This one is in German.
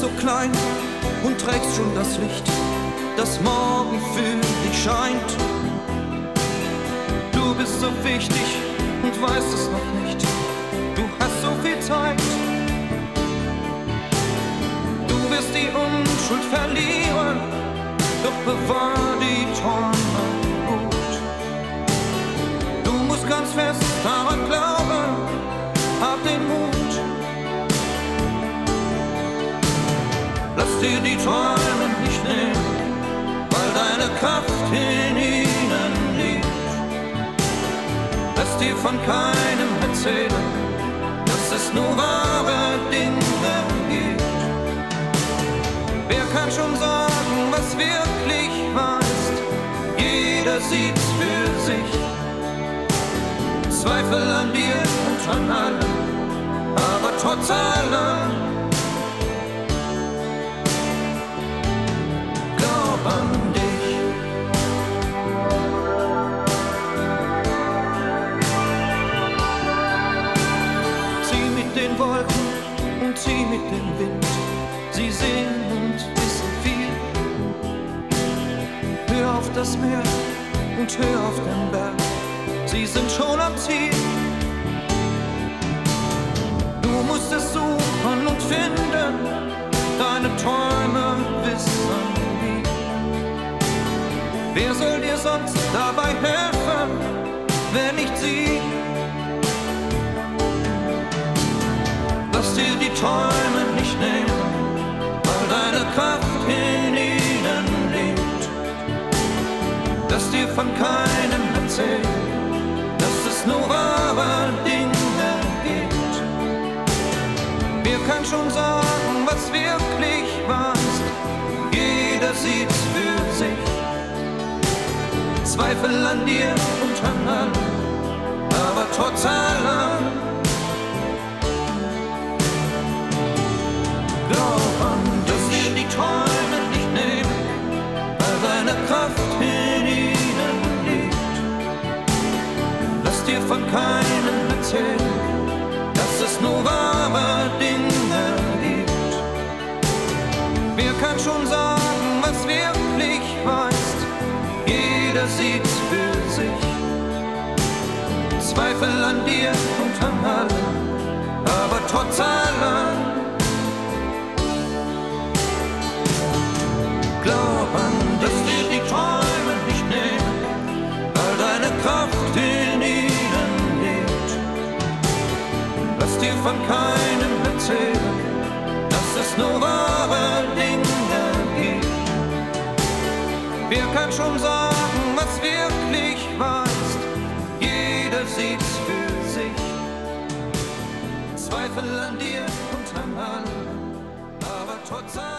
so klein und trägst schon das Licht, das morgen für dich scheint. Du bist so wichtig und weißt es noch nicht. Du hast so viel Zeit. Du wirst die Unschuld verlieren, doch bewahr die Träume gut. Du musst ganz fest daran glauben, hab den Mut. Lass dir die Träume nicht nehmen, weil deine Kraft in ihnen liegt. Lass dir von keinem erzählen, dass es nur wahre Dinge gibt. Wer kann schon sagen, was wirklich wahr ist? Jeder sieht's für sich. Zweifel an dir und an allem, aber trotz allem glaub an dich. Zieh mit den Wolken und zieh mit dem Wind. Sie sehen und wissen viel. Hör auf das Meer und hör auf den Berg. Sie sind schon am Ziel. Du musst es suchen und finden, deine Träume wissen wie. Wer soll dir sonst dabei helfen, wenn nicht sie? Lass dir die Träume nicht nehmen, weil deine Kraft in ihnen liegt. Lass dir von keinem erzählen, dass es nur wahre Dinge gibt. Wer kann schon sagen, was wirklich wahr ist? Jeder sieht's für sich. Zweifel an dir und an allem, aber trotz allem glaub an dich. Lass dir die Träume nicht nehmen, weil deine Kraft in ihnen liegt. Lass dir von keinem erzählen, dass es nur wahre Dinge gibt. Wer kann schon sagen, was wirklich wahr ist? Jeder sieht's für sich. Zweifel an dir und an allem, aber trotz allem glaub an dich. Lass dir die Träume nicht nehmen, weil deine Kraft in ihnen liegt. Lass dir von keinem erzählen, dass es nur wahre Dinge gibt. Wer kann schon sagen, was wirklich wahr ist? Jeder sieht's für sich. Zweifel an dir und an allem, aber trotz allem